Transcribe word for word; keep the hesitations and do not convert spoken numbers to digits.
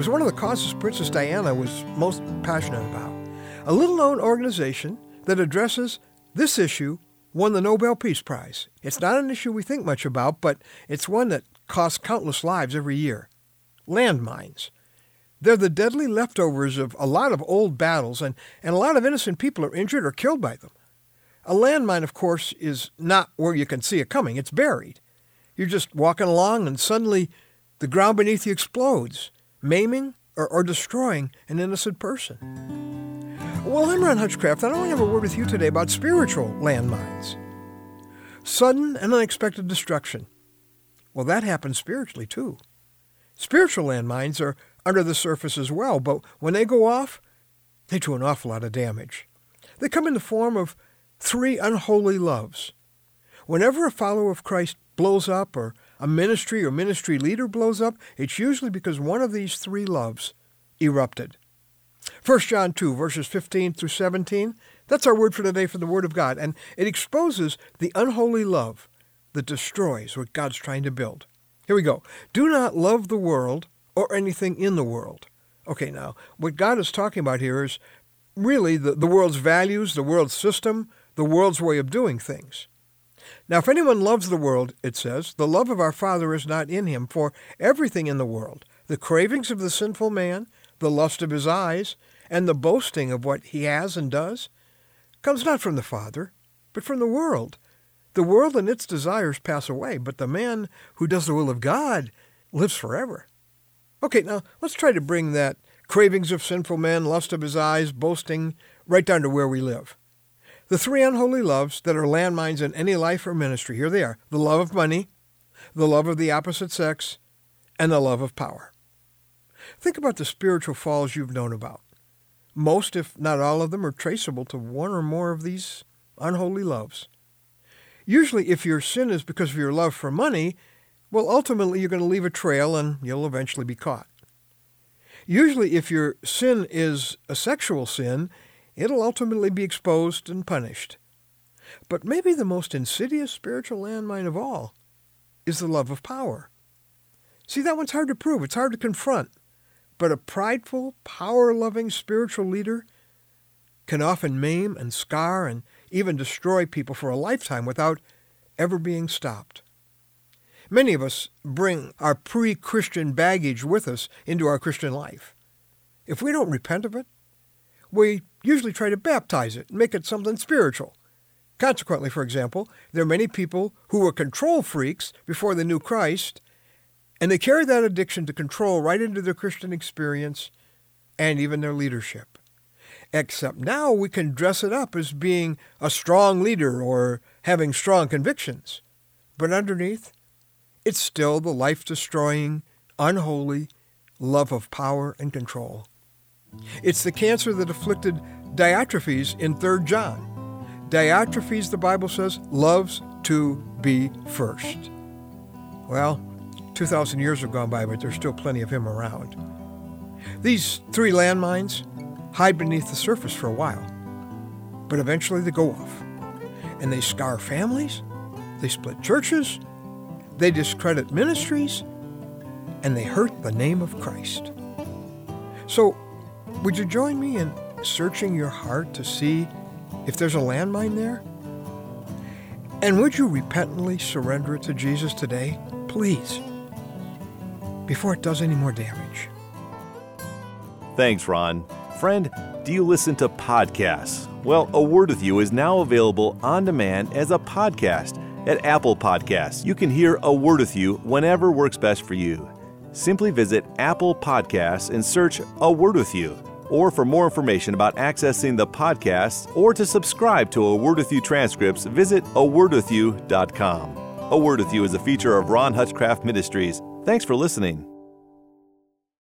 was one of the causes Princess Diana was most passionate about. A little-known organization that addresses this issue won the Nobel Peace Prize. It's not an issue we think much about, but it's one that costs countless lives every year. Landmines. They're the deadly leftovers of a lot of old battles, and, and a lot of innocent people are injured or killed by them. A landmine, of course, is not where you can see it coming. It's buried. You're just walking along, and suddenly the ground beneath you explodes, maiming or, or destroying an innocent person. Well, I'm Ron Hutchcraft, and I want to have a word with you today about spiritual landmines. Sudden and unexpected destruction. Well, that happens spiritually, too. Spiritual landmines are under the surface as well, but when they go off, they do an awful lot of damage. They come in the form of three unholy loves. Whenever a follower of Christ blows up, or a ministry or ministry leader blows up, it's usually because one of these three loves erupted. First John two, verses fifteen through seventeen, that's our word for today from the Word of God, and it exposes the unholy love that destroys what God's trying to build. Here we go. Do not love the world or anything in the world. Okay, now, what God is talking about here is really the, the world's values, the world's system, the world's way of doing things. Now, if anyone loves the world, it says, the love of our Father is not in him, for everything in the world, the cravings of the sinful man, the lust of his eyes, and the boasting of what he has and does, comes not from the Father, but from the world. The world and its desires pass away, but the man who does the will of God lives forever. Okay, now let's try to bring that cravings of sinful men, lust of his eyes, boasting, right down to where we live. The three unholy loves that are landmines in any life or ministry, here they are. The love of money, the love of the opposite sex, and the love of power. Think about the spiritual falls you've known about. Most, if not all of them, are traceable to one or more of these unholy loves. Usually, if your sin is because of your love for money, well, ultimately you're going to leave a trail and you'll eventually be caught. Usually, if your sin is a sexual sin, it'll ultimately be exposed and punished. But maybe the most insidious spiritual landmine of all is the love of power. See, that one's hard to prove. It's hard to confront. But a prideful, power-loving spiritual leader can often maim and scar and even destroy people for a lifetime without ever being stopped. Many of us bring our pre-Christian baggage with us into our Christian life. If we don't repent of it, we usually try to baptize it and make it something spiritual. Consequently, for example, there are many people who were control freaks before they knew Christ, and they carry that addiction to control right into their Christian experience and even their leadership. Except now we can dress it up as being a strong leader or having strong convictions. But underneath, it's still the life-destroying, unholy love of power and control. It's the cancer that afflicted Diotrephes in Third John. Diotrephes, the Bible says, loves to be first. Well, two thousand years have gone by, but there's still plenty of him around. These three landmines hide beneath the surface for a while, but eventually they go off. And they scar families, they split churches, they discredit ministries, and they hurt the name of Christ. So, would you join me in searching your heart to see if there's a landmine there? And would you repentantly surrender it to Jesus today? Please, before it does any more damage. Thanks, Ron. Friend, do you listen to podcasts? Well, A Word With You is now available on demand as a podcast at Apple Podcasts. You can hear A Word With You whenever works best for you. Simply visit Apple Podcasts and search A Word With You. Or for more information about accessing the podcasts or to subscribe to A Word With You transcripts, visit a word with you dot com. A Word With You is a feature of Ron Hutchcraft Ministries. Thanks for listening.